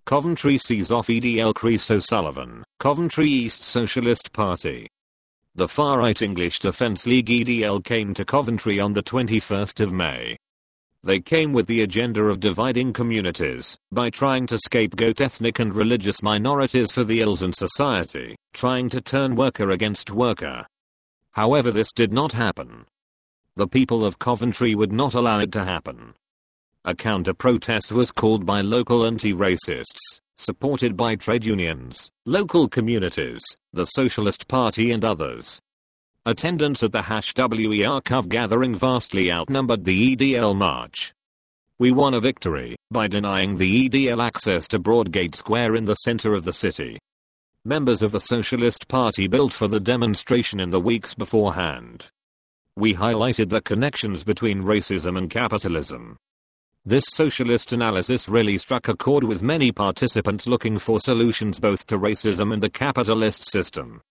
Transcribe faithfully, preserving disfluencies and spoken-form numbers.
Coventry sees off E D L Chris O'Sullivan, Coventry East Socialist Party. The far-right English Defence League E D L came to Coventry on the twenty-first of May. They came with the agenda of dividing communities, by trying to scapegoat ethnic and religious minorities for the ills in society, trying to turn worker against worker. However, this did not happen. The people of Coventry would not allow it to happen. A counter-protest was called by local anti-racists, supported by trade unions, local communities, the Socialist Party and others. Attendance at the W E R Cov gathering vastly outnumbered the E D L march. We won a victory by denying the E D L access to Broadgate Square in the center of the city. Members of the Socialist Party built for the demonstration in the weeks beforehand. We highlighted the connections between racism and capitalism. This socialist analysis really struck a chord with many participants looking for solutions both to racism and the capitalist system.